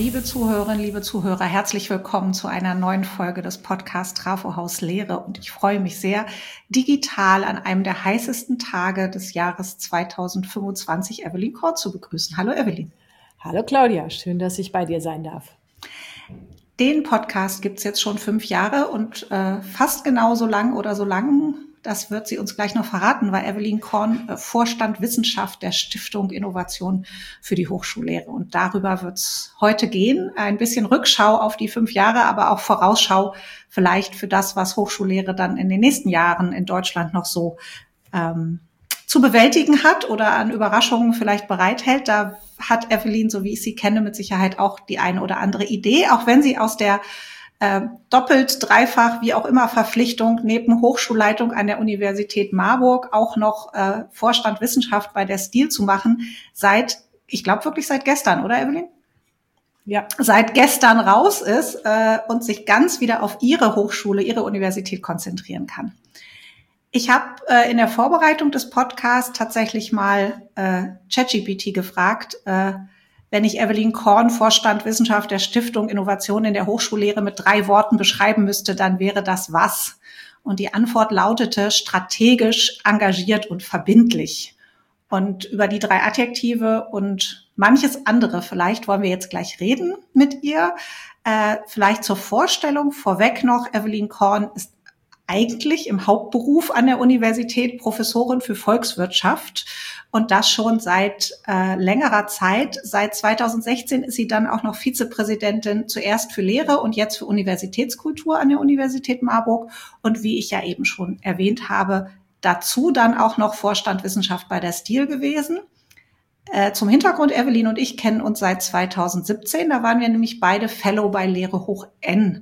liebe Zuhörerinnen, liebe Zuhörer, herzlich willkommen zu einer neuen Folge des Podcasts Trafo Haus Lehre. Und ich freue mich sehr, digital an einem der heißesten Tage des Jahres 2025 Evelyn Korn zu begrüßen. Hallo Evelyn. Hallo Claudia, schön, dass ich bei dir sein darf. Den Podcast gibt's jetzt schon 5 Jahre und fast genauso lang oder so lang, das wird sie uns gleich noch verraten, war Evelyn Korn Vorstand Wissenschaft der Stiftung Innovation für die Hochschullehre. Und darüber wird's heute gehen. Ein bisschen Rückschau auf die 5 Jahre, aber auch Vorausschau vielleicht für das, was Hochschullehre dann in den nächsten Jahren in Deutschland noch so zu bewältigen hat oder an Überraschungen vielleicht bereithält. Da hat Evelyn, so wie ich sie kenne, mit Sicherheit auch die eine oder andere Idee, auch wenn sie aus der doppelt, dreifach, wie auch immer Verpflichtung neben Hochschulleitung an der Universität Marburg auch noch Vorstand Wissenschaft bei der STIL zu machen, ich glaube wirklich seit gestern, oder Evelyn? Ja. Seit gestern raus ist und sich ganz wieder auf ihre Hochschule, ihre Universität konzentrieren kann. Ich habe in der Vorbereitung des Podcasts tatsächlich mal ChatGPT gefragt, wenn ich Evelyn Korn, Vorstand Wissenschaft der Stiftung Innovation in der Hochschullehre mit 3 Worten beschreiben müsste, dann wäre das was? Und die Antwort lautete strategisch, engagiert und verbindlich. Und über die 3 Adjektive und manches andere vielleicht wollen wir jetzt gleich reden mit ihr. Vielleicht zur Vorstellung vorweg noch, Evelyn Korn ist eigentlich im Hauptberuf an der Universität Professorin für Volkswirtschaft und das schon seit längerer Zeit. Seit 2016 ist sie dann auch noch Vizepräsidentin zuerst für Lehre und jetzt für Universitätskultur an der Universität Marburg und wie ich ja eben schon erwähnt habe, dazu dann auch noch Vorstand Wissenschaft bei der STIL gewesen. Zum Hintergrund, Evelyn und ich kennen uns seit 2017, da waren wir nämlich beide Fellow bei Lehre hoch N.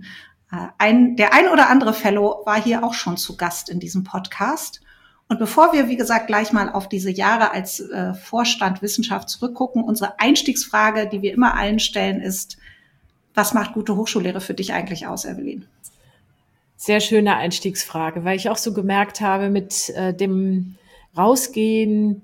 Der ein oder andere Fellow war hier auch schon zu Gast in diesem Podcast. Und bevor wir, wie gesagt, gleich mal auf diese Jahre als Vorstand Wissenschaft zurückgucken, unsere Einstiegsfrage, die wir immer allen stellen, ist, was macht gute Hochschullehre für dich eigentlich aus, Evelyn? Sehr schöne Einstiegsfrage, weil ich auch so gemerkt habe, mit dem Rausgehen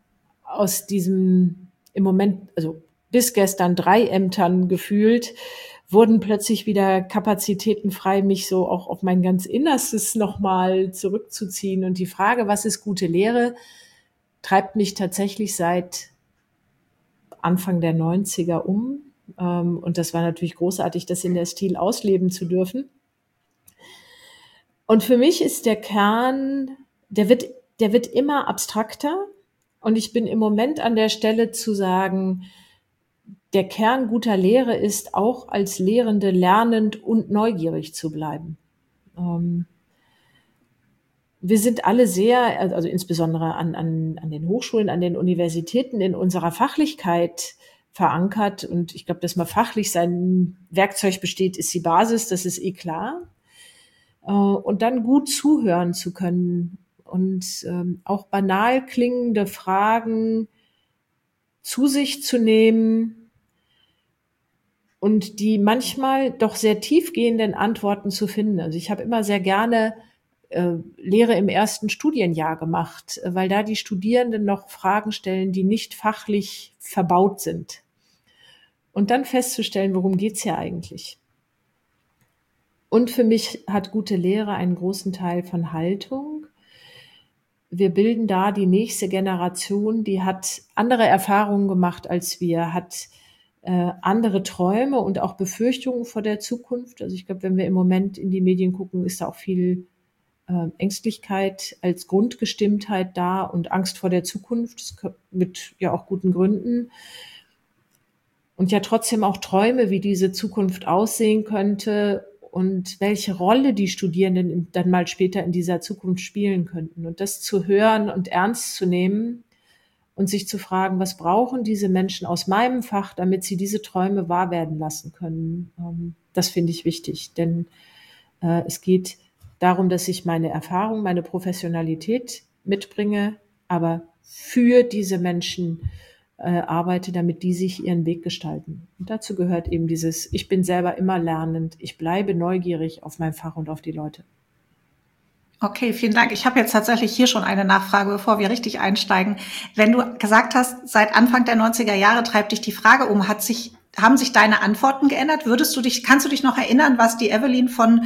aus diesem im Moment, also bis gestern 3 Ämtern gefühlt, wurden plötzlich wieder Kapazitäten frei, mich so auch auf mein ganz Innerstes nochmal zurückzuziehen. Und die Frage, was ist gute Lehre, treibt mich tatsächlich seit Anfang der 90er um. Und das war natürlich großartig, das in der STIL ausleben zu dürfen. Und für mich ist der Kern, der wird immer abstrakter. Und ich bin im Moment an der Stelle zu sagen, der Kern guter Lehre ist auch als Lehrende lernend und neugierig zu bleiben. Wir sind alle sehr, also insbesondere an den Hochschulen, an den Universitäten in unserer Fachlichkeit verankert. Und ich glaube, dass man fachlich sein Werkzeug besteht, ist die Basis, das ist eh klar. Und dann gut zuhören zu können und auch banal klingende Fragen zu sich zu nehmen, und die manchmal doch sehr tiefgehenden Antworten zu finden. Also ich habe immer sehr gerne Lehre im ersten Studienjahr gemacht, weil da die Studierenden noch Fragen stellen, die nicht fachlich verbaut sind. Und dann festzustellen, worum geht's hier eigentlich? Und für mich hat gute Lehre einen großen Teil von Haltung. Wir bilden da die nächste Generation, die hat andere Erfahrungen gemacht als wir, hat andere Träume und auch Befürchtungen vor der Zukunft. Also ich glaube, wenn wir im Moment in die Medien gucken, ist da auch viel Ängstlichkeit als Grundgestimmtheit da und Angst vor der Zukunft, mit ja auch guten Gründen. Und ja trotzdem auch Träume, wie diese Zukunft aussehen könnte und welche Rolle die Studierenden dann mal später in dieser Zukunft spielen könnten. Und das zu hören und ernst zu nehmen, und sich zu fragen, was brauchen diese Menschen aus meinem Fach, damit sie diese Träume wahr werden lassen können. Das finde ich wichtig, denn es geht darum, dass ich meine Erfahrung, meine Professionalität mitbringe, aber für diese Menschen arbeite, damit die sich ihren Weg gestalten. Und dazu gehört eben dieses, ich bin selber immer lernend, ich bleibe neugierig auf mein Fach und auf die Leute. Okay, vielen Dank. Ich habe jetzt tatsächlich hier schon eine Nachfrage, bevor wir richtig einsteigen. Wenn du gesagt hast, seit Anfang der 90er Jahre treibt dich die Frage um, hat sich haben sich deine Antworten geändert? Kannst du dich noch erinnern, was die Evelyn von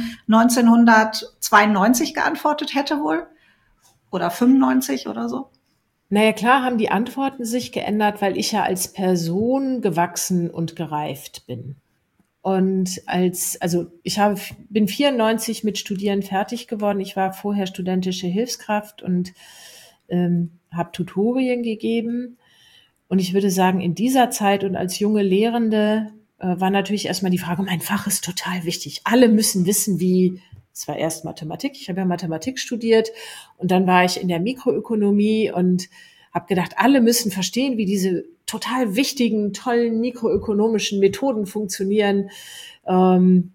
1992 geantwortet hätte wohl? Oder 95 oder so? Naja, klar haben die Antworten sich geändert, weil ich ja als Person gewachsen und gereift bin. Und bin 94 mit Studieren fertig geworden. Ich war vorher studentische Hilfskraft und habe Tutorien gegeben. Und ich würde sagen, in dieser Zeit und als junge Lehrende war natürlich erstmal die Frage, mein Fach ist total wichtig. Alle müssen wissen, es war erst Mathematik, ich habe ja Mathematik studiert und dann war ich in der Mikroökonomie und habe gedacht, alle müssen verstehen, wie diese total wichtigen, tollen mikroökonomischen Methoden funktionieren. Und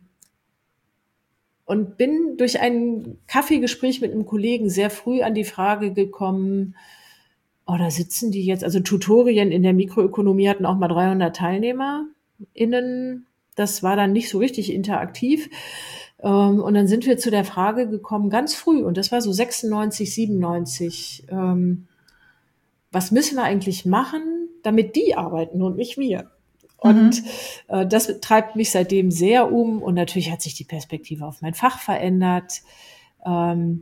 bin durch ein Kaffeegespräch mit einem Kollegen sehr früh an die Frage gekommen, da sitzen die jetzt, also Tutorien in der Mikroökonomie hatten auch mal 300 TeilnehmerInnen. Das war dann nicht so richtig interaktiv. Und dann sind wir zu der Frage gekommen, ganz früh, und das war so 96, 97, was müssen wir eigentlich machen, damit die arbeiten und nicht wir? Und das treibt mich seitdem sehr um. Und natürlich hat sich die Perspektive auf mein Fach verändert. Und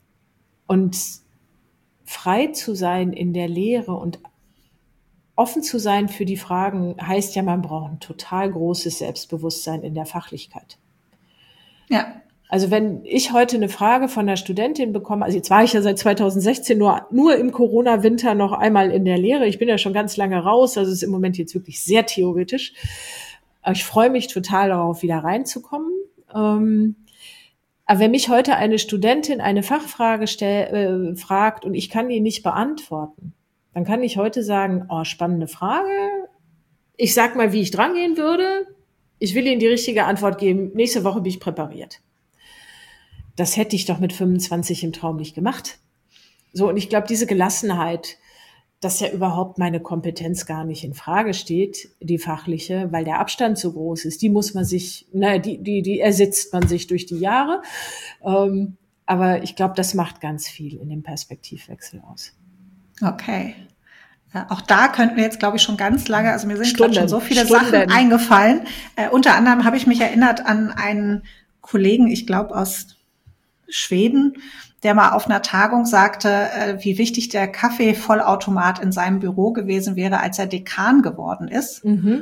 frei zu sein in der Lehre und offen zu sein für die Fragen heißt ja, man braucht ein total großes Selbstbewusstsein in der Fachlichkeit. Ja. Also wenn ich heute eine Frage von einer Studentin bekomme, also jetzt war ich ja seit 2016 nur im Corona-Winter noch einmal in der Lehre. Ich bin ja schon ganz lange raus, also es ist im Moment jetzt wirklich sehr theoretisch. Aber ich freue mich total darauf, wieder reinzukommen. Aber wenn mich heute eine Studentin eine Fachfrage fragt und ich kann die nicht beantworten, dann kann ich heute sagen, spannende Frage. Ich sag mal, wie ich drangehen würde. Ich will Ihnen die richtige Antwort geben. Nächste Woche bin ich präpariert. Das hätte ich doch mit 25 im Traum nicht gemacht. So, und ich glaube, diese Gelassenheit, dass ja überhaupt meine Kompetenz gar nicht in Frage steht, die fachliche, weil der Abstand so groß ist, die muss man sich, die ersetzt man sich durch die Jahre. Aber ich glaube, das macht ganz viel in dem Perspektivwechsel aus. Okay. Ja, auch da könnten wir jetzt, glaube ich, schon ganz lange, also mir sind gerade schon so viele Sachen eingefallen. Unter anderem habe ich mich erinnert an einen Kollegen, ich glaube aus Schweden, der mal auf einer Tagung sagte, wie wichtig der Kaffeevollautomat in seinem Büro gewesen wäre, als er Dekan geworden ist.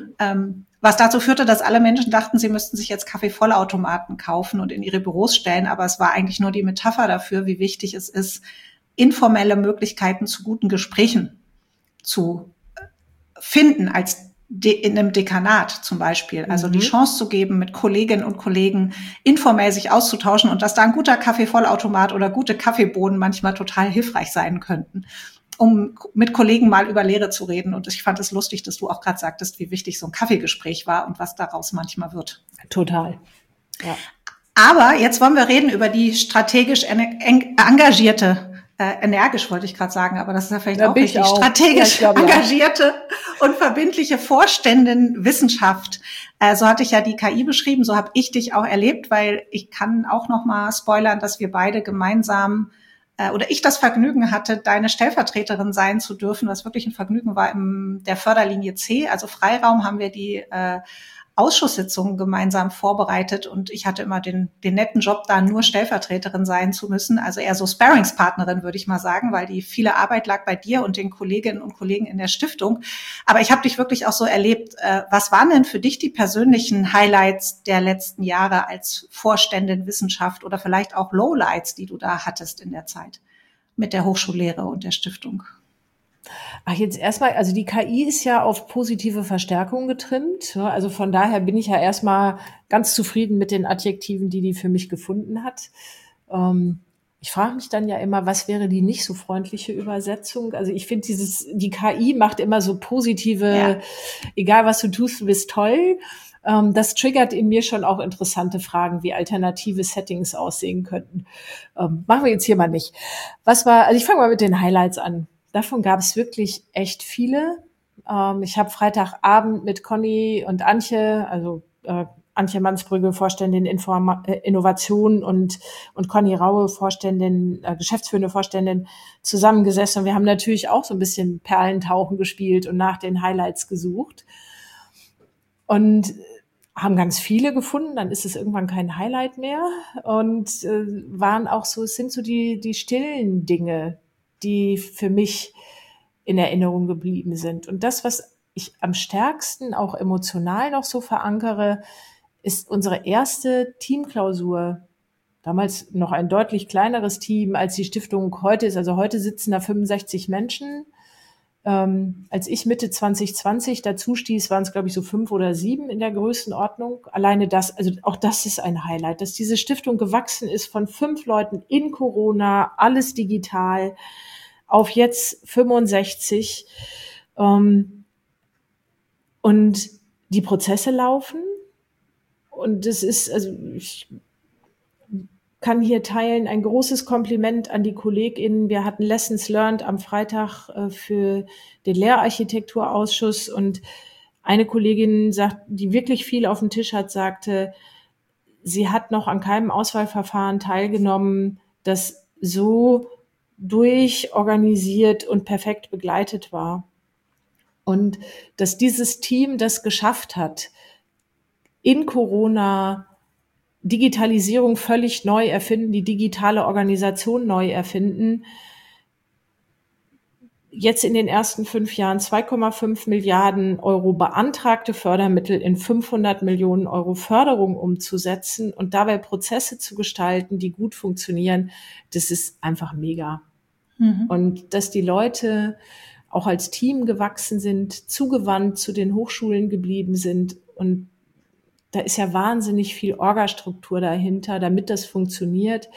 Was dazu führte, dass alle Menschen dachten, sie müssten sich jetzt Kaffeevollautomaten kaufen und in ihre Büros stellen. Aber es war eigentlich nur die Metapher dafür, wie wichtig es ist, informelle Möglichkeiten zu guten Gesprächen zu finden in einem Dekanat zum Beispiel. Also die Chance zu geben, mit Kolleginnen und Kollegen informell sich auszutauschen und dass da ein guter Kaffeevollautomat oder gute Kaffeebohnen manchmal total hilfreich sein könnten, um mit Kollegen mal über Lehre zu reden. Und ich fand es lustig, dass du auch gerade sagtest, wie wichtig so ein Kaffeegespräch war und was daraus manchmal wird. Total. Ja. Aber jetzt wollen wir reden über die strategisch engagierte, energisch wollte ich gerade sagen, aber das ist ja vielleicht auch richtig, strategisch engagierte und verbindliche Vorständin Wissenschaft. So hatte ich ja die KI beschrieben, so habe ich dich auch erlebt, weil ich kann auch noch mal spoilern, dass wir beide gemeinsam oder ich das Vergnügen hatte, deine Stellvertreterin sein zu dürfen, was wirklich ein Vergnügen war in der Förderlinie C, also Freiraum, haben wir die Ausschusssitzungen gemeinsam vorbereitet und ich hatte immer den netten Job, da nur Stellvertreterin sein zu müssen, also eher so Sparringspartnerin, würde ich mal sagen, weil die viele Arbeit lag bei dir und den Kolleginnen und Kollegen in der Stiftung. Aber ich habe dich wirklich auch so erlebt. Was waren denn für dich die persönlichen Highlights der letzten Jahre als Vorständin Wissenschaft oder vielleicht auch Lowlights, die du da hattest in der Zeit mit der Hochschullehre und der Stiftung? Jetzt erstmal, also die KI ist ja auf positive Verstärkung getrimmt. Also von daher bin ich ja erstmal ganz zufrieden mit den Adjektiven, die für mich gefunden hat. Ich frage mich dann ja immer, was wäre die nicht so freundliche Übersetzung? Also ich finde die KI macht immer so positive, egal was du tust, du bist toll. Das triggert in mir schon auch interessante Fragen, wie alternative Settings aussehen könnten. Machen wir jetzt hier mal nicht. Also ich fange mal mit den Highlights an. Davon gab es wirklich echt viele. Ich habe Freitagabend mit Conny und Antje, also Antje Mansbrügge, Vorständin Innovation und Conny Raue, geschäftsführende Vorständin, zusammengesessen. Und wir haben natürlich auch so ein bisschen Perlentauchen gespielt und nach den Highlights gesucht. Und haben ganz viele gefunden, dann ist es irgendwann kein Highlight mehr und waren auch so, es sind so die stillen Dinge, die für mich in Erinnerung geblieben sind. Und das, was ich am stärksten auch emotional noch so verankere, ist unsere erste Teamklausur. Damals noch ein deutlich kleineres Team, als die Stiftung heute ist. Also heute sitzen da 65 Menschen. Als ich Mitte 2020 dazu stieß, waren es, glaube ich, so 5 oder 7 in der Größenordnung. Alleine das, also auch das ist ein Highlight, dass diese Stiftung gewachsen ist von 5 Leuten in Corona, alles digital, auf jetzt 65. Und die Prozesse laufen. Und es ist, also ich kann hier teilen, ein großes Kompliment an die KollegInnen. Wir hatten Lessons Learned am Freitag für den Lehrarchitekturausschuss und eine Kollegin sagt, die wirklich viel auf dem Tisch hat, sagte, sie hat noch an keinem Auswahlverfahren teilgenommen, das so durchorganisiert und perfekt begleitet war. Und dass dieses Team das geschafft hat, in Corona Digitalisierung völlig neu erfinden, die digitale Organisation neu erfinden. Jetzt in den ersten 5 Jahren 2,5 Milliarden Euro beantragte Fördermittel in 500 Millionen Euro Förderung umzusetzen und dabei Prozesse zu gestalten, die gut funktionieren, das ist einfach mega. Und dass die Leute auch als Team gewachsen sind, zugewandt zu den Hochschulen geblieben sind und da ist ja wahnsinnig viel Orgastruktur dahinter, damit das funktioniert.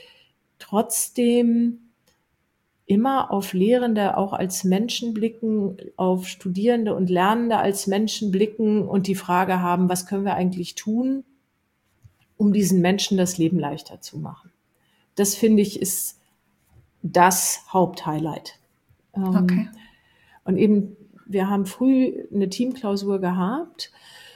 Trotzdem immer auf Lehrende auch als Menschen blicken, auf Studierende und Lernende als Menschen blicken und die Frage haben, was können wir eigentlich tun, um diesen Menschen das Leben leichter zu machen. Das finde ich ist das Haupthighlight. Okay. Und eben, wir haben früh eine Teamklausur gehabt.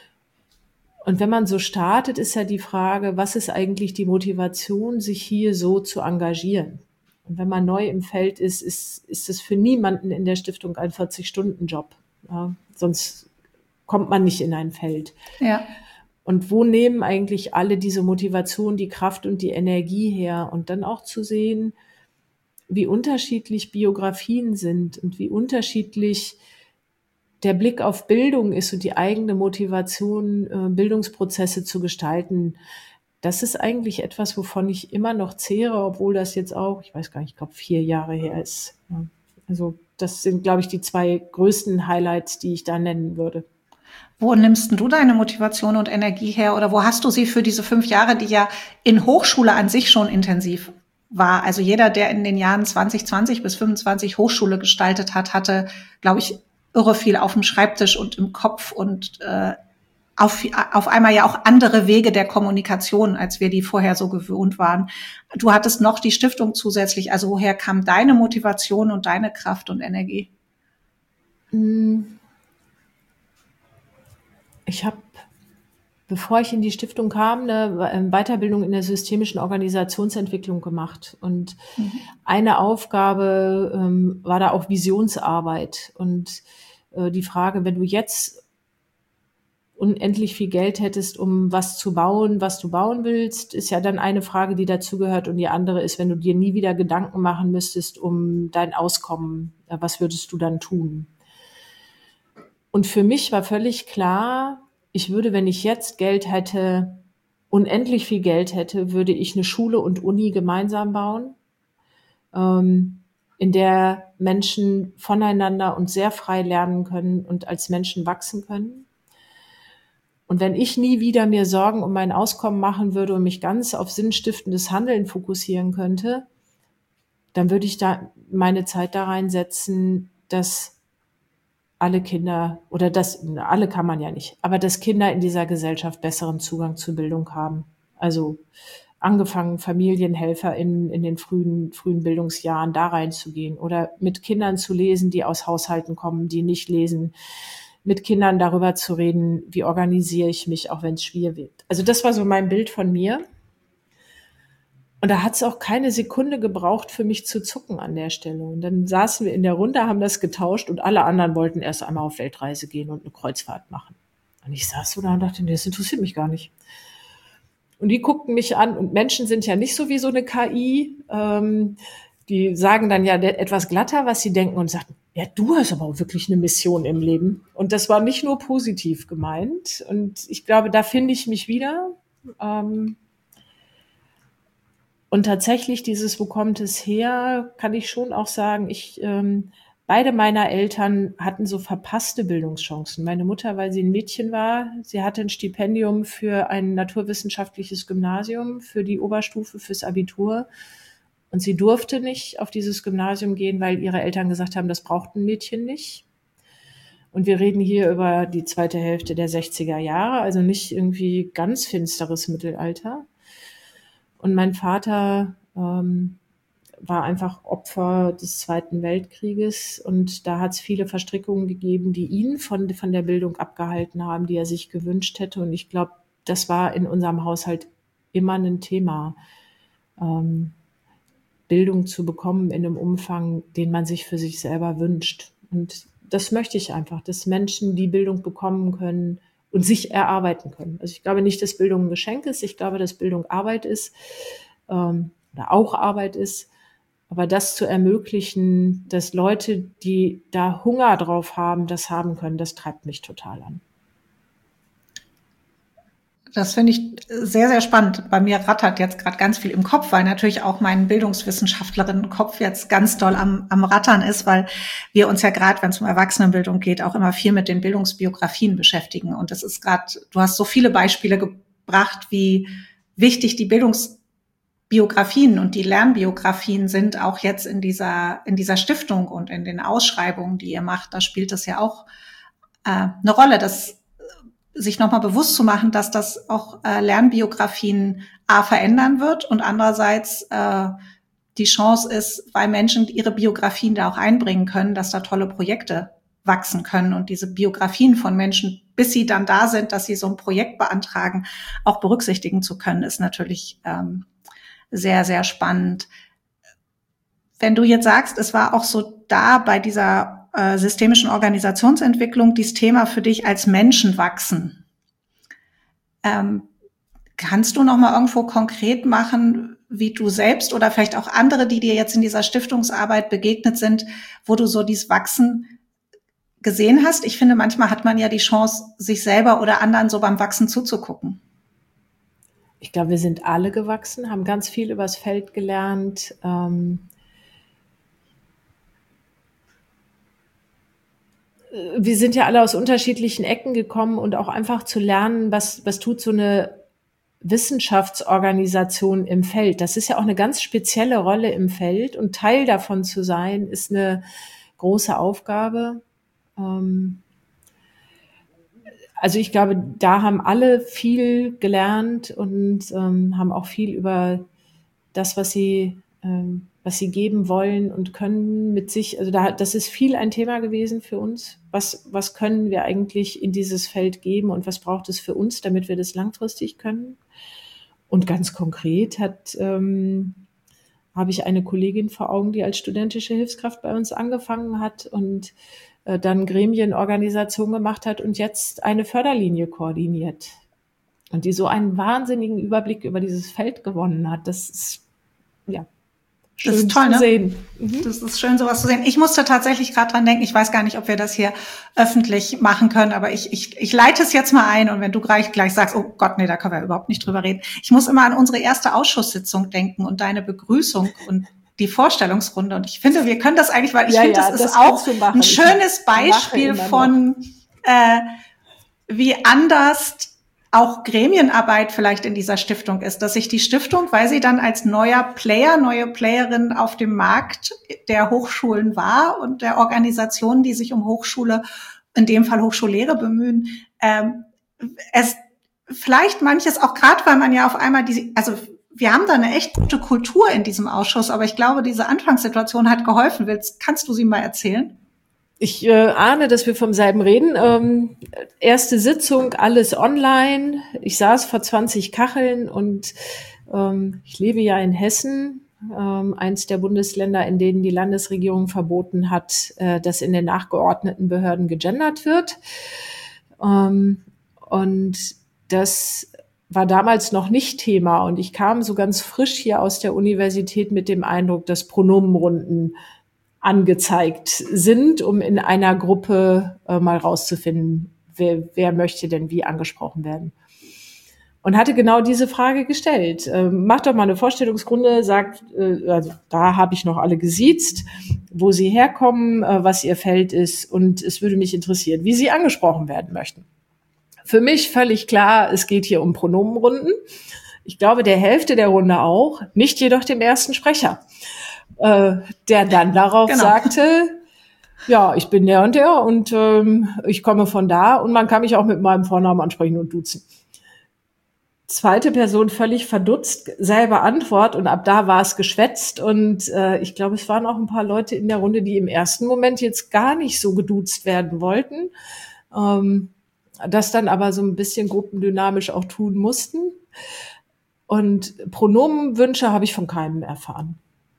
Und wenn man so startet, ist ja die Frage, was ist eigentlich die Motivation, sich hier so zu engagieren? Und wenn man neu im Feld ist es für niemanden in der Stiftung ein 40-Stunden-Job. Ja, sonst kommt man nicht in ein Feld. Ja. Und wo nehmen eigentlich alle diese Motivation, die Kraft und die Energie her? Und dann auch zu sehen, wie unterschiedlich Biografien sind und wie unterschiedlich der Blick auf Bildung ist und die eigene Motivation, Bildungsprozesse zu gestalten, das ist eigentlich etwas, wovon ich immer noch zehre, obwohl das jetzt auch, ich weiß gar nicht, ich glaube 4 Jahre her ist. Also das sind, glaube ich, die 2 größten Highlights, die ich da nennen würde. Wo nimmst du deine Motivation und Energie her oder wo hast du sie für diese 5 Jahre, die ja in Hochschule an sich schon intensiv war? Also jeder, der in den Jahren 2020 bis 25 Hochschule gestaltet hat, hatte, glaube ich, irre viel auf dem Schreibtisch und im Kopf und auf einmal ja auch andere Wege der Kommunikation, als wir die vorher so gewohnt waren. Du hattest noch die Stiftung zusätzlich. Also woher kam deine Motivation und deine Kraft und Energie? Ich habe, bevor ich in die Stiftung kam, eine Weiterbildung in der systemischen Organisationsentwicklung gemacht. Und eine Aufgabe war da auch Visionsarbeit. Und die Frage, wenn du jetzt unendlich viel Geld hättest, um was zu bauen, was du bauen willst, ist ja dann eine Frage, die dazugehört. Und die andere ist, wenn du dir nie wieder Gedanken machen müsstest um dein Auskommen, was würdest du dann tun? Und für mich war völlig klar, ich würde, wenn ich jetzt Geld hätte, unendlich viel Geld hätte, würde ich eine Schule und Uni gemeinsam bauen, in der Menschen voneinander und sehr frei lernen können und als Menschen wachsen können. Und wenn ich nie wieder mir Sorgen um mein Auskommen machen würde und mich ganz auf sinnstiftendes Handeln fokussieren könnte, dann würde ich da meine Zeit da reinsetzen, dass alle Kinder, oder das, alle kann man ja nicht, aber dass Kinder in dieser Gesellschaft besseren Zugang zu Bildung haben. Also angefangen Familienhelfer in den frühen Bildungsjahren da reinzugehen oder mit Kindern zu lesen, die aus Haushalten kommen, die nicht lesen, mit Kindern darüber zu reden, wie organisiere ich mich, auch wenn es schwierig wird. Also das war so mein Bild von mir. Und da hat es auch keine Sekunde gebraucht, für mich zu zucken an der Stelle. Und dann saßen wir in der Runde, haben das getauscht und alle anderen wollten erst einmal auf Weltreise gehen und eine Kreuzfahrt machen. Und ich saß so da und dachte, nee, das interessiert mich gar nicht. Und die guckten mich an, und Menschen sind ja nicht so wie so eine KI. Die sagen dann ja etwas glatter, was sie denken, und sagten, ja, du hast aber auch wirklich eine Mission im Leben. Und das war nicht nur positiv gemeint. Und ich glaube, da finde ich mich wieder. Und tatsächlich wo kommt es her, kann ich schon auch sagen, beide meiner Eltern hatten so verpasste Bildungschancen. Meine Mutter, weil sie ein Mädchen war, sie hatte ein Stipendium für ein naturwissenschaftliches Gymnasium, für die Oberstufe, fürs Abitur. Und sie durfte nicht auf dieses Gymnasium gehen, weil ihre Eltern gesagt haben, das braucht ein Mädchen nicht. Und wir reden hier über die zweite Hälfte der 60er Jahre, also nicht irgendwie ganz finsteres Mittelalter. Und mein Vater war einfach Opfer des Zweiten Weltkrieges, und da hat es viele Verstrickungen gegeben, die ihn von der Bildung abgehalten haben, die er sich gewünscht hätte. Und ich glaube, das war in unserem Haushalt immer ein Thema, Bildung zu bekommen in einem Umfang, den man sich für sich selber wünscht. Und das möchte ich einfach, dass Menschen die Bildung bekommen können und sich erarbeiten können. Also ich glaube nicht, dass Bildung ein Geschenk ist. Ich glaube, dass Bildung Arbeit ist, oder auch Arbeit ist. Aber das zu ermöglichen, dass Leute, die da Hunger drauf haben, das haben können, das treibt mich total an. Das finde ich sehr, sehr spannend. Bei mir rattert jetzt gerade ganz viel im Kopf, weil natürlich auch mein Bildungswissenschaftlerinnenkopf jetzt ganz doll am Rattern ist, weil wir uns ja gerade, wenn es um Erwachsenenbildung geht, auch immer viel mit den Bildungsbiografien beschäftigen. Und das ist gerade, du hast so viele Beispiele gebracht, wie wichtig die Bildungsbiografien und die Lernbiografien sind, auch jetzt in dieser Stiftung und in den Ausschreibungen, die ihr macht. Da spielt das ja auch eine Rolle, dass sich nochmal bewusst zu machen, dass das auch Lernbiografien verändern wird und andererseits die Chance ist, weil Menschen ihre Biografien da auch einbringen können, dass da tolle Projekte wachsen können und diese Biografien von Menschen, bis sie dann da sind, dass sie so ein Projekt beantragen, auch berücksichtigen zu können, ist natürlich sehr, sehr spannend. Wenn du jetzt sagst, es war auch so da bei dieser systemischen Organisationsentwicklung dieses Thema für dich als Menschen wachsen. Kannst du noch mal irgendwo konkret machen, wie du selbst oder vielleicht auch andere, die dir jetzt in dieser Stiftungsarbeit begegnet sind, wo du so dieses Wachsen gesehen hast? Ich finde, manchmal hat man ja die Chance, sich selber oder anderen so beim Wachsen zuzugucken. Ich glaube, wir sind alle gewachsen, haben ganz viel übers Feld gelernt. Wir sind ja alle aus unterschiedlichen Ecken gekommen, und auch einfach zu lernen, was tut so eine Wissenschaftsorganisation im Feld. Das ist ja auch eine ganz spezielle Rolle im Feld, und Teil davon zu sein, ist eine große Aufgabe. Also ich glaube, da haben alle viel gelernt und haben auch viel über das, was sie geben wollen und können mit sich, also das ist viel ein Thema gewesen für uns. Was können wir eigentlich in dieses Feld geben und was braucht es für uns, damit wir das langfristig können? Und ganz konkret habe ich eine Kollegin vor Augen, die als studentische Hilfskraft bei uns angefangen hat und dann Gremienorganisation gemacht hat und jetzt eine Förderlinie koordiniert. Und die so einen wahnsinnigen Überblick über dieses Feld gewonnen hat. Das ist, ja, schön das ist toll, zu sehen. Das ist schön, sowas zu sehen. Ich musste tatsächlich gerade dran denken, ich weiß gar nicht, ob wir das hier öffentlich machen können, aber ich leite es jetzt mal ein, und wenn du gleich sagst, oh Gott, nee, da können wir überhaupt nicht drüber reden. Ich muss immer an unsere erste Ausschusssitzung denken und deine Begrüßung und die Vorstellungsrunde. Und ich finde, wir können das eigentlich, weil ich finde, das ist auch ein schönes Beispiel von, wie anders auch Gremienarbeit vielleicht in dieser Stiftung ist, dass sich die Stiftung, weil sie dann als neue Playerin auf dem Markt der Hochschulen war und der Organisationen, die sich um Hochschule, in dem Fall Hochschullehre bemühen, es vielleicht manches, auch gerade weil man ja auf einmal also wir haben da eine echt gute Kultur in diesem Ausschuss, aber ich glaube, diese Anfangssituation hat geholfen. Kannst du sie mal erzählen? Ich ahne, dass wir vom selben reden. Erste Sitzung, alles online. Ich saß vor 20 Kacheln und ich lebe ja in Hessen, eins der Bundesländer, in denen die Landesregierung verboten hat, dass in den nachgeordneten Behörden gegendert wird. Und das war damals noch nicht Thema. Und ich kam so ganz frisch hier aus der Universität mit dem Eindruck, dass Pronomenrunden angezeigt sind, um in einer Gruppe mal rauszufinden, wer möchte denn wie angesprochen werden. Und hatte genau diese Frage gestellt. Macht doch mal eine Vorstellungsrunde, sagt, also da habe ich noch alle gesiezt, wo sie herkommen, was ihr Feld ist, und es würde mich interessieren, wie sie angesprochen werden möchten. Für mich völlig klar, es geht hier um Pronomenrunden. Ich glaube, der Hälfte der Runde auch, nicht jedoch dem ersten Sprecher, der dann darauf sagte, ja, ich bin der und ich komme von da und man kann mich auch mit meinem Vornamen ansprechen und duzen. Zweite Person völlig verdutzt, selber Antwort, und ab da war es geschwätzt, und ich glaube, es waren auch ein paar Leute in der Runde, die im ersten Moment jetzt gar nicht so geduzt werden wollten, das dann aber so ein bisschen gruppendynamisch auch tun mussten. Und Pronomenwünsche habe ich von keinem erfahren.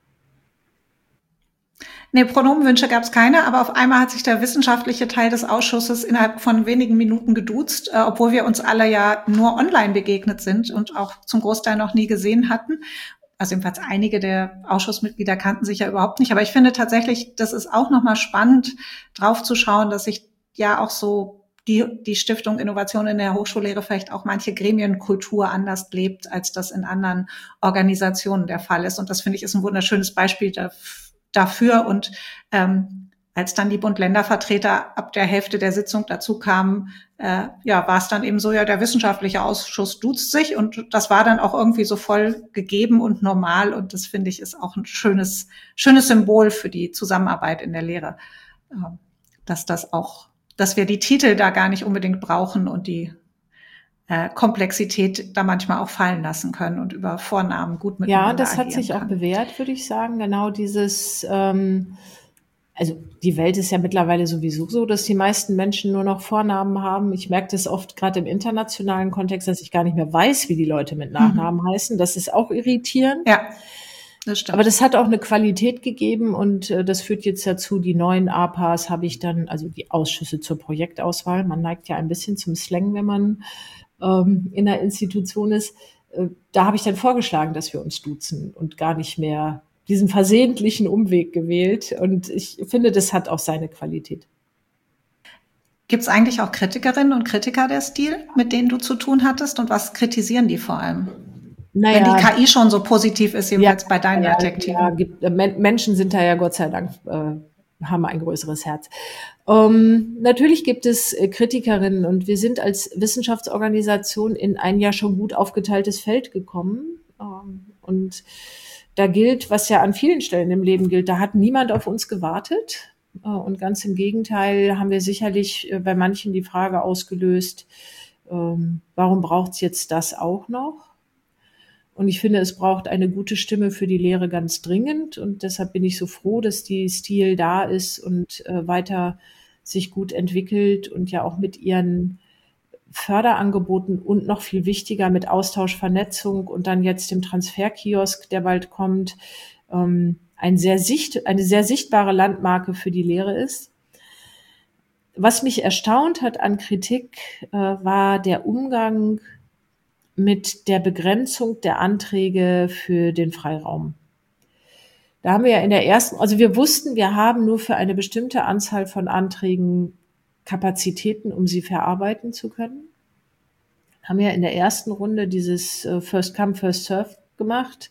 Nee, Pronomenwünsche gab es keine, aber auf einmal hat sich der wissenschaftliche Teil des Ausschusses innerhalb von wenigen Minuten geduzt, obwohl wir uns alle ja nur online begegnet sind und auch zum Großteil noch nie gesehen hatten. Also jedenfalls einige der Ausschussmitglieder kannten sich ja überhaupt nicht. Aber ich finde tatsächlich, das ist auch nochmal spannend, drauf zu schauen, dass sich ja auch so die Stiftung Innovation in der Hochschullehre vielleicht auch manche Gremienkultur anders lebt, als das in anderen Organisationen der Fall ist. Und das finde ich ist ein wunderschönes Beispiel dafür. Und als dann die Bund-Länder-Vertreter ab der Hälfte der Sitzung dazu kamen, war es dann eben so, ja, der wissenschaftliche Ausschuss duzt sich, und das war dann auch irgendwie so voll gegeben und normal, und das finde ich ist auch ein schönes Symbol für die Zusammenarbeit in der Lehre, dass wir die Titel da gar nicht unbedingt brauchen und die Komplexität da manchmal auch fallen lassen können und über Vornamen gut miteinander Ja, das hat sich kann. auch bewährt, würde ich sagen. Genau dieses, also die Welt ist ja mittlerweile sowieso so, dass die meisten Menschen nur noch Vornamen haben. Ich merke das oft gerade im internationalen Kontext, dass ich gar nicht mehr weiß, wie die Leute mit Nachnamen heißen. Das ist auch irritierend. Ja, das stimmt. Aber das hat auch eine Qualität gegeben, und das führt jetzt dazu, die neuen APAs habe ich dann, also die Ausschüsse zur Projektauswahl. Man neigt ja ein bisschen zum Slang, wenn man in einer Institution ist. Da habe ich dann vorgeschlagen, dass wir uns duzen und gar nicht mehr diesen versehentlichen Umweg gewählt. Und ich finde, das hat auch seine Qualität. Gibt es eigentlich auch Kritikerinnen und Kritiker der Stil, mit denen du zu tun hattest? Und was kritisieren die vor allem? Wenn die KI schon so positiv ist, jedenfalls bei deinen Adjektiven. Menschen sind da ja Gott sei Dank, haben ein größeres Herz. Natürlich gibt es Kritikerinnen, und wir sind als Wissenschaftsorganisation in ein ja schon gut aufgeteiltes Feld gekommen. Und da gilt, was ja an vielen Stellen im Leben gilt, da hat niemand auf uns gewartet. Und ganz im Gegenteil haben wir sicherlich bei manchen die Frage ausgelöst, warum braucht es jetzt das auch noch? Und ich finde, es braucht eine gute Stimme für die Lehre ganz dringend. Und deshalb bin ich so froh, dass die Stil da ist und weiter sich gut entwickelt und ja auch mit ihren Förderangeboten und noch viel wichtiger mit Austausch, Vernetzung und dann jetzt dem Transferkiosk, der bald kommt, eine sehr sichtbare Landmarke für die Lehre ist. Was mich erstaunt hat an Kritik, war der Umgang mit der Begrenzung der Anträge für den Freiraum. Da haben wir ja in der ersten, also wir wussten, wir haben nur für eine bestimmte Anzahl von Anträgen Kapazitäten, um sie verarbeiten zu können. Haben ja in der ersten Runde dieses First Come, First Serve gemacht,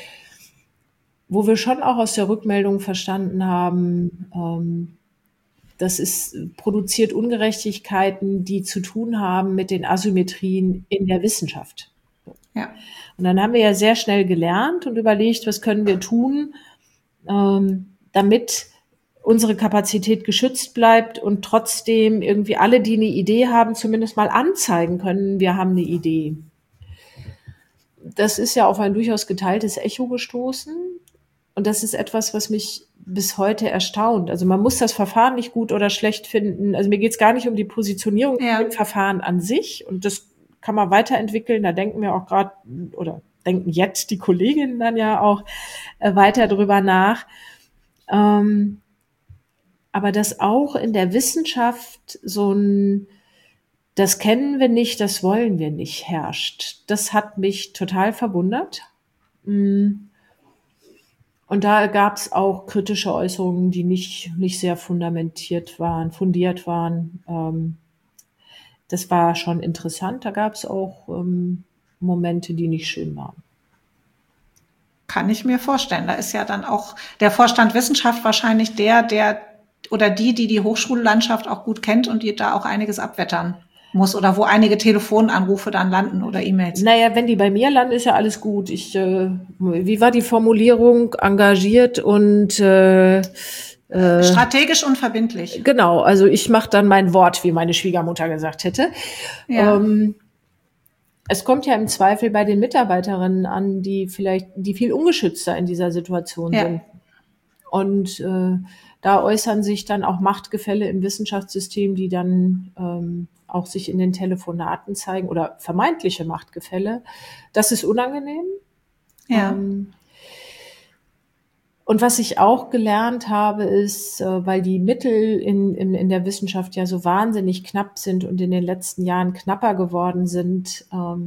wo wir schon auch aus der Rückmeldung verstanden haben, das produziert Ungerechtigkeiten, die zu tun haben mit den Asymmetrien in der Wissenschaft. Ja. Und dann haben wir ja sehr schnell gelernt und überlegt, was können wir tun, damit unsere Kapazität geschützt bleibt und trotzdem irgendwie alle, die eine Idee haben, zumindest mal anzeigen können, wir haben eine Idee. Das ist ja auf ein durchaus geteiltes Echo gestoßen. Und das ist etwas, was mich bis heute erstaunt. Also man muss das Verfahren nicht gut oder schlecht finden. Also mir geht es gar nicht um die Positionierung im Verfahren an sich. Und das kann man weiterentwickeln. Da denken wir auch gerade, oder denken jetzt die Kolleginnen dann ja auch weiter drüber nach. Aber dass auch in der Wissenschaft so ein Das kennen wir nicht, das wollen wir nicht, herrscht. Das hat mich total verwundert. Und da gab es auch kritische Äußerungen, die nicht sehr fundiert waren. Das war schon interessant. Da gab es auch Momente, die nicht schön waren. Kann ich mir vorstellen. Da ist ja dann auch der Vorstand Wissenschaft wahrscheinlich der oder die Hochschullandschaft auch gut kennt und die da auch einiges abwettern muss oder wo einige Telefonanrufe dann landen oder E-Mails. Naja, wenn die bei mir landen, ist ja alles gut. Wie war die Formulierung? Engagiert und strategisch und verbindlich. Genau, also ich mache dann mein Wort, wie meine Schwiegermutter gesagt hätte. Ja. Es kommt ja im Zweifel bei den Mitarbeiterinnen an, die viel ungeschützter in dieser Situation sind. Und da äußern sich dann auch Machtgefälle im Wissenschaftssystem, die dann auch sich in den Telefonaten zeigen oder vermeintliche Machtgefälle. Das ist unangenehm. Ja. Und was ich auch gelernt habe, ist, weil die Mittel in der Wissenschaft ja so wahnsinnig knapp sind und in den letzten Jahren knapper geworden sind,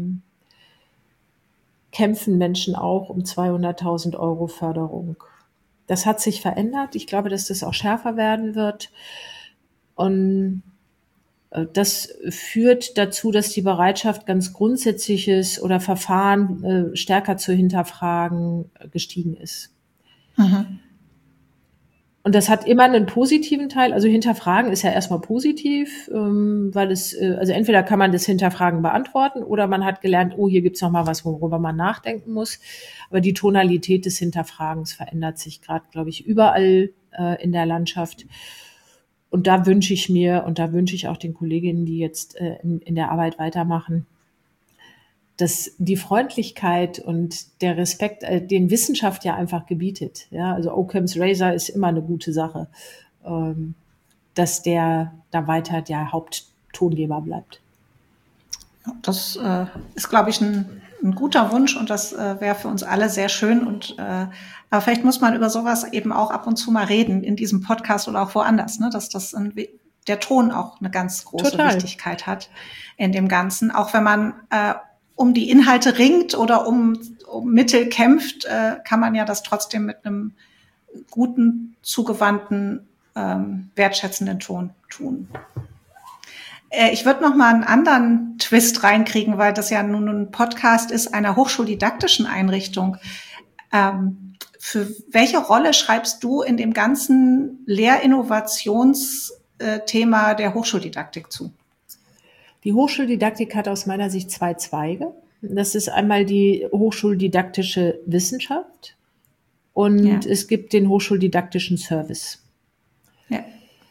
kämpfen Menschen auch um 200.000 € Förderung. Das hat sich verändert. Ich glaube, dass das auch schärfer werden wird. Und das führt dazu, dass die Bereitschaft, ganz Grundsätzliches oder Verfahren stärker zu hinterfragen, gestiegen ist. Mhm. Und das hat immer einen positiven Teil. Also hinterfragen ist ja erstmal positiv, weil also entweder kann man das Hinterfragen beantworten oder man hat gelernt, oh, hier gibt's noch mal was, worüber man nachdenken muss. Aber die Tonalität des Hinterfragens verändert sich gerade, glaube ich, überall in der Landschaft. Und da wünsche ich mir und da wünsche ich auch den Kolleginnen, die jetzt in der Arbeit weitermachen, dass die Freundlichkeit und der Respekt, den Wissenschaft ja einfach gebietet. Ja, also Occam's Razor ist immer eine gute Sache, dass der da weiter der Haupttongeber bleibt. Das ist, glaube ich, ein guter Wunsch und das wäre für uns alle sehr schön. Aber vielleicht muss man über sowas eben auch ab und zu mal reden in diesem Podcast oder auch woanders, ne? Dass der Ton auch eine ganz große Wichtigkeit hat in dem Ganzen. Auch wenn man um die Inhalte ringt oder um Mittel kämpft, kann man ja das trotzdem mit einem guten, zugewandten, wertschätzenden Ton tun. Ich würde noch mal einen anderen Twist reinkriegen, weil das ja nun ein Podcast ist einer hochschuldidaktischen Einrichtung. Für welche Rolle schreibst du in dem ganzen Lehrinnovationsthema der Hochschuldidaktik zu? Die Hochschuldidaktik hat aus meiner Sicht 2 Zweige. Das ist einmal die hochschuldidaktische Wissenschaft und es gibt den hochschuldidaktischen Service. Ja.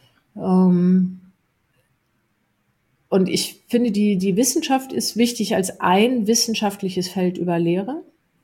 Und ich finde, die Wissenschaft ist wichtig als ein wissenschaftliches Feld über Lehre.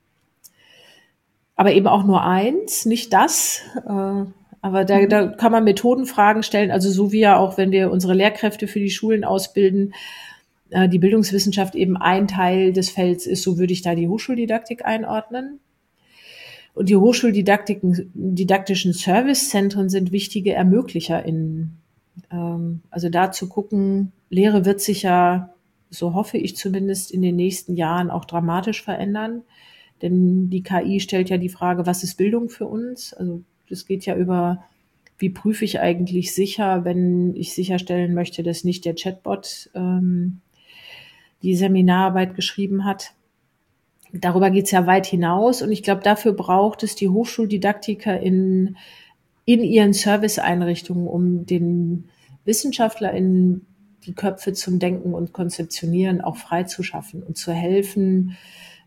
Aber eben auch nur eins, nicht das. Aber da kann man Methodenfragen stellen. Also so wie ja auch, wenn wir unsere Lehrkräfte für die Schulen ausbilden, die Bildungswissenschaft eben ein Teil des Felds ist, so würde ich da die Hochschuldidaktik einordnen. Und die hochschuldidaktischen Servicezentren sind wichtige ErmöglicherInnen. Also da zu gucken, Lehre wird sich ja, so hoffe ich zumindest, in den nächsten Jahren auch dramatisch verändern. Denn die KI stellt ja die Frage, was ist Bildung für uns? Also das geht ja über, wie prüfe ich eigentlich sicher, wenn ich sicherstellen möchte, dass nicht der Chatbot die Seminararbeit geschrieben hat. Darüber geht es ja weit hinaus. Und ich glaube, dafür braucht es die Hochschuldidaktiker in ihren Serviceeinrichtungen, um den WissenschaftlerInnen die Köpfe zum Denken und Konzeptionieren auch freizuschaffen und zu helfen,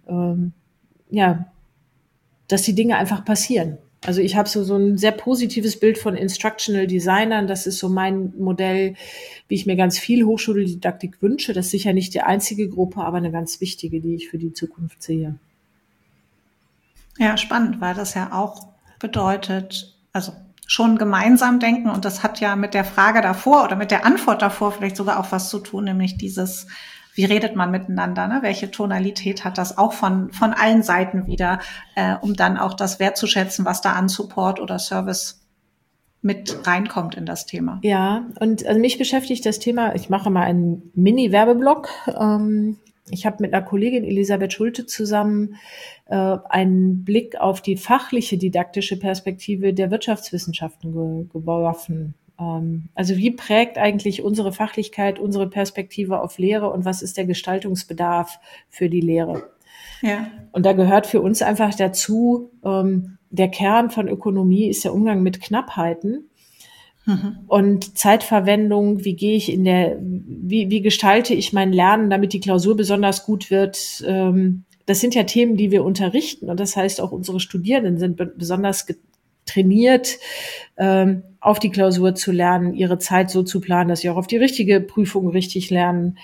dass die Dinge einfach passieren. Also ich habe so ein sehr positives Bild von Instructional Designern. Das ist so mein Modell, wie ich mir ganz viel Hochschuldidaktik wünsche. Das ist sicher nicht die einzige Gruppe, aber eine ganz wichtige, die ich für die Zukunft sehe. Ja, spannend, weil das ja auch bedeutet, also schon gemeinsam denken und das hat ja mit der Frage davor oder mit der Antwort davor vielleicht sogar auch was zu tun, nämlich dieses, wie redet man miteinander, ne? Welche Tonalität hat das auch von allen Seiten wieder, um dann auch das wertzuschätzen, was da an Support oder Service mit reinkommt in das Thema. Ja, und also mich beschäftigt das Thema, ich mache mal einen Mini-Werbeblock. Ich habe mit einer Kollegin Elisabeth Schulte zusammen einen Blick auf die fachliche didaktische Perspektive der Wirtschaftswissenschaften geworfen. Also wie prägt eigentlich unsere Fachlichkeit, unsere Perspektive auf Lehre und was ist der Gestaltungsbedarf für die Lehre? Ja. Und da gehört für uns einfach dazu, der Kern von Ökonomie ist der Umgang mit Knappheiten. Und Zeitverwendung, wie gestalte ich mein Lernen, damit die Klausur besonders gut wird? Das sind ja Themen, die wir unterrichten. Und das heißt, auch unsere Studierenden sind besonders trainiert, auf die Klausur zu lernen, ihre Zeit so zu planen, dass sie auch auf die richtige Prüfung richtig lernen.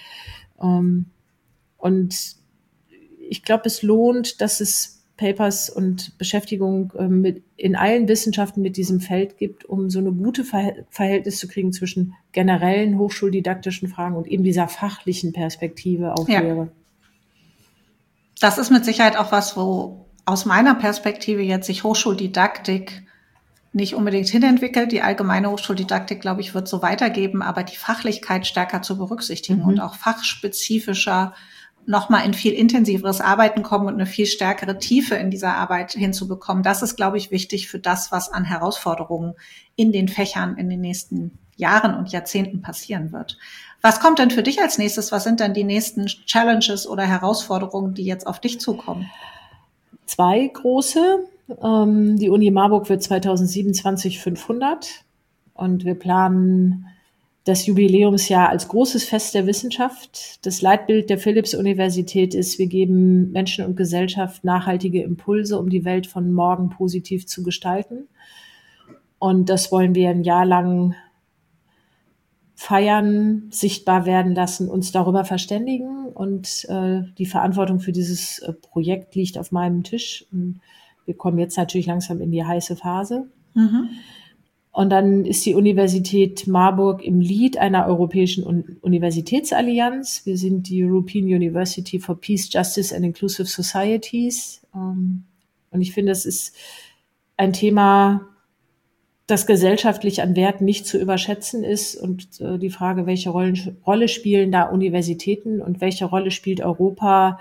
Und ich glaube, es lohnt, dass es Papers und Beschäftigung in allen Wissenschaften mit diesem Feld gibt, um so eine gute Verhältnis zu kriegen zwischen generellen hochschuldidaktischen Fragen und eben dieser fachlichen Perspektive auf Lehre. Das ist mit Sicherheit auch was, wo aus meiner Perspektive jetzt sich Hochschuldidaktik nicht unbedingt hinentwickelt. Die allgemeine Hochschuldidaktik, glaube ich, wird so weitergeben, aber die Fachlichkeit stärker zu berücksichtigen und auch fachspezifischer nochmal in viel intensiveres Arbeiten kommen und eine viel stärkere Tiefe in dieser Arbeit hinzubekommen. Das ist, glaube ich, wichtig für das, was an Herausforderungen in den Fächern in den nächsten Jahren und Jahrzehnten passieren wird. Was kommt denn für dich als nächstes? Was sind denn die nächsten Challenges oder Herausforderungen, die jetzt auf dich zukommen? 2 große. Die Uni Marburg wird 2027 500 und wir planen das Jubiläumsjahr als großes Fest der Wissenschaft. Das Leitbild der Philipps-Universität ist, wir geben Menschen und Gesellschaft nachhaltige Impulse, um die Welt von morgen positiv zu gestalten. Und das wollen wir ein Jahr lang feiern, sichtbar werden lassen, uns darüber verständigen. Und die Verantwortung für dieses Projekt liegt auf meinem Tisch. Und wir kommen jetzt natürlich langsam in die heiße Phase. Und dann ist die Universität Marburg im Lead einer europäischen Universitätsallianz. Wir sind die European University for Peace, Justice and Inclusive Societies. Und ich finde, das ist ein Thema, das gesellschaftlich an Wert nicht zu überschätzen ist. Und die Frage, welche Rolle spielen da Universitäten und welche Rolle spielt Europa?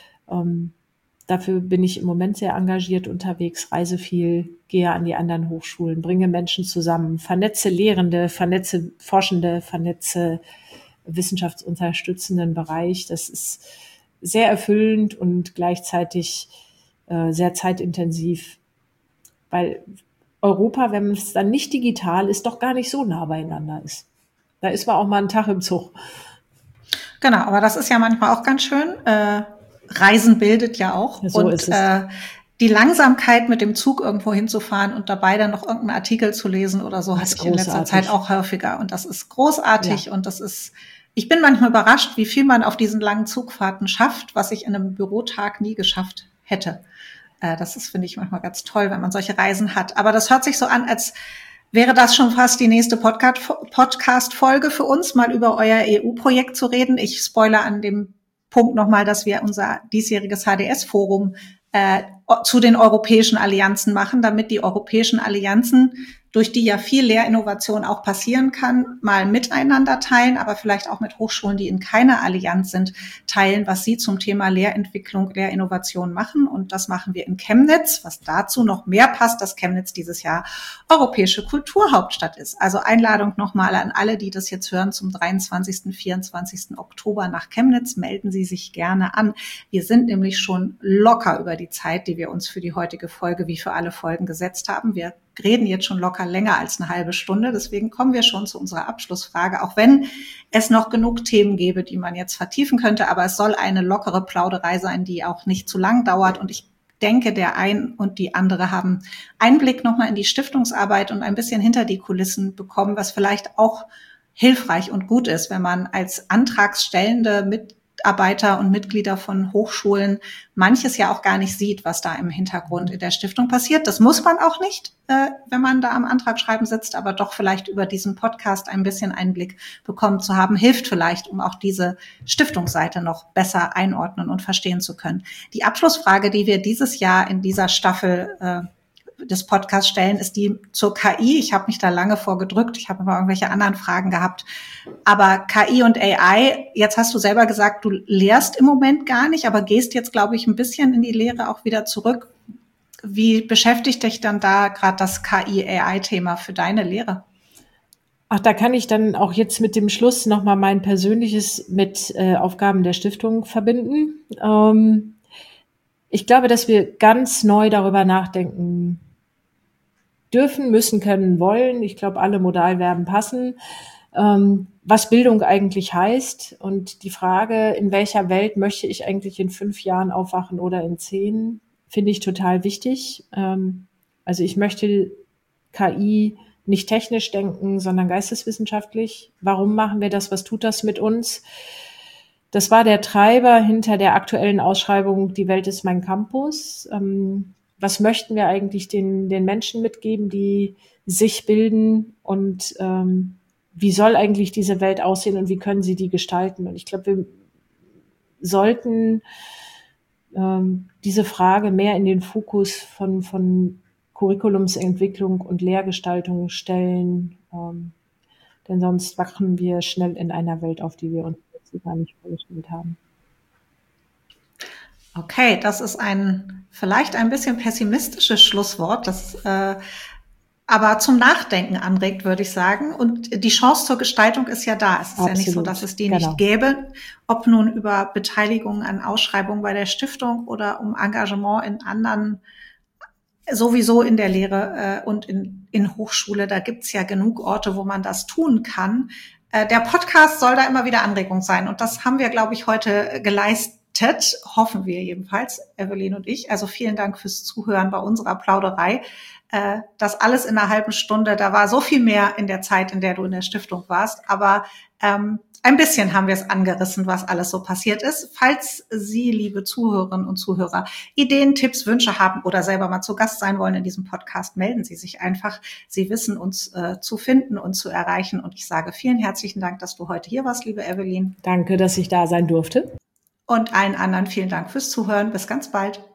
Dafür bin ich im Moment sehr engagiert unterwegs, reise viel, gehe an die anderen Hochschulen, bringe Menschen zusammen, vernetze Lehrende, vernetze Forschende, vernetze wissenschaftsunterstützenden Bereich. Das ist sehr erfüllend und gleichzeitig sehr zeitintensiv, weil Europa, wenn es dann nicht digital ist, doch gar nicht so nah beieinander ist. Da ist man auch mal einen Tag im Zug. Genau, aber das ist ja manchmal auch ganz schön. Reisen bildet ja auch. So und ist es. Die Langsamkeit, mit dem Zug irgendwo hinzufahren und dabei dann noch irgendeinen Artikel zu lesen oder so, hatte ich in letzter Zeit auch häufiger. Und das ist großartig. Und das ist, ich bin manchmal überrascht, wie viel man auf diesen langen Zugfahrten schafft, was ich in einem Bürotag nie geschafft hätte. Das ist, finde ich, manchmal ganz toll, wenn man solche Reisen hat. Aber das hört sich so an, als wäre das schon fast die nächste Podcast-Folge für uns, mal über euer EU-Projekt zu reden. Ich spoilere an dem Punkt nochmal, dass wir unser diesjähriges HDS-Forum zu den europäischen Allianzen machen, damit die europäischen Allianzen, durch die ja viel Lehrinnovation auch passieren kann, mal miteinander teilen, aber vielleicht auch mit Hochschulen, die in keiner Allianz sind, teilen, was sie zum Thema Lehrentwicklung, Lehrinnovation machen. Und das machen wir in Chemnitz, was dazu noch mehr passt, dass Chemnitz dieses Jahr europäische Kulturhauptstadt ist. Also Einladung nochmal an alle, die das jetzt hören, zum 23., 24. Oktober nach Chemnitz. Melden Sie sich gerne an. Wir sind nämlich schon locker über die Zeit, die wir uns für die heutige Folge wie für alle Folgen gesetzt haben. Wir reden jetzt schon locker länger als eine halbe Stunde. Deswegen kommen wir schon zu unserer Abschlussfrage, auch wenn es noch genug Themen gäbe, die man jetzt vertiefen könnte. Aber es soll eine lockere Plauderei sein, die auch nicht zu lang dauert. Und ich denke, der ein und die andere haben Einblick nochmal in die Stiftungsarbeit und ein bisschen hinter die Kulissen bekommen, was vielleicht auch hilfreich und gut ist, wenn man als Antragstellende Mitarbeiter und Mitglieder von Hochschulen manches ja auch gar nicht sieht, was da im Hintergrund in der Stiftung passiert. Das muss man auch nicht, wenn man da am Antragschreiben sitzt, aber doch vielleicht über diesen Podcast ein bisschen Einblick bekommen zu haben, hilft vielleicht, um auch diese Stiftungsseite noch besser einordnen und verstehen zu können. Die Abschlussfrage, die wir dieses Jahr in dieser Staffel des Podcasts stellen, ist die zur KI. Ich habe mich da lange vorgedrückt. Ich habe immer irgendwelche anderen Fragen gehabt. Aber KI und AI, jetzt hast du selber gesagt, du lehrst im Moment gar nicht, aber gehst jetzt, glaube ich, ein bisschen in die Lehre auch wieder zurück. Wie beschäftigt dich dann da gerade das KI-AI-Thema für deine Lehre? Ach, da kann ich dann auch jetzt mit dem Schluss nochmal mein Persönliches mit Aufgaben der Stiftung verbinden. Ich glaube, dass wir ganz neu darüber nachdenken dürfen, müssen, können, wollen. Ich glaube, alle Modalverben passen. Was Bildung eigentlich heißt und die Frage, in welcher Welt möchte ich eigentlich in 5 Jahren aufwachen oder in 10, finde ich total wichtig. Also ich möchte KI nicht technisch denken, sondern geisteswissenschaftlich. Warum machen wir das? Was tut das mit uns? Das war der Treiber hinter der aktuellen Ausschreibung Die Welt ist mein Campus. Was möchten wir eigentlich den Menschen mitgeben, die sich bilden und wie soll eigentlich diese Welt aussehen und wie können sie die gestalten? Und ich glaube, wir sollten diese Frage mehr in den Fokus von Curriculumsentwicklung und Lehrgestaltung stellen, denn sonst wachen wir schnell in einer Welt auf, die wir uns gar nicht vorgestellt haben. Okay, das ist vielleicht ein bisschen pessimistisches Schlusswort, das aber zum Nachdenken anregt, würde ich sagen. Und die Chance zur Gestaltung ist ja da. Es ist ja nicht so, dass es die nicht gäbe, ob nun über Beteiligung an Ausschreibungen bei der Stiftung oder um Engagement in anderen, sowieso in der Lehre und in Hochschule. Da gibt's ja genug Orte, wo man das tun kann. Der Podcast soll da immer wieder Anregung sein. Und das haben wir, glaube ich, heute geleistet. Hoffen wir jedenfalls, Evelyn und ich. Also vielen Dank fürs Zuhören bei unserer Plauderei. Das alles in einer halben Stunde, da war so viel mehr in der Zeit, in der du in der Stiftung warst. Aber ein bisschen haben wir es angerissen, was alles so passiert ist. Falls Sie, liebe Zuhörerinnen und Zuhörer, Ideen, Tipps, Wünsche haben oder selber mal zu Gast sein wollen in diesem Podcast, melden Sie sich einfach. Sie wissen, uns zu finden und zu erreichen. Und ich sage vielen herzlichen Dank, dass du heute hier warst, liebe Evelyn. Danke, dass ich da sein durfte. Und allen anderen vielen Dank fürs Zuhören. Bis ganz bald.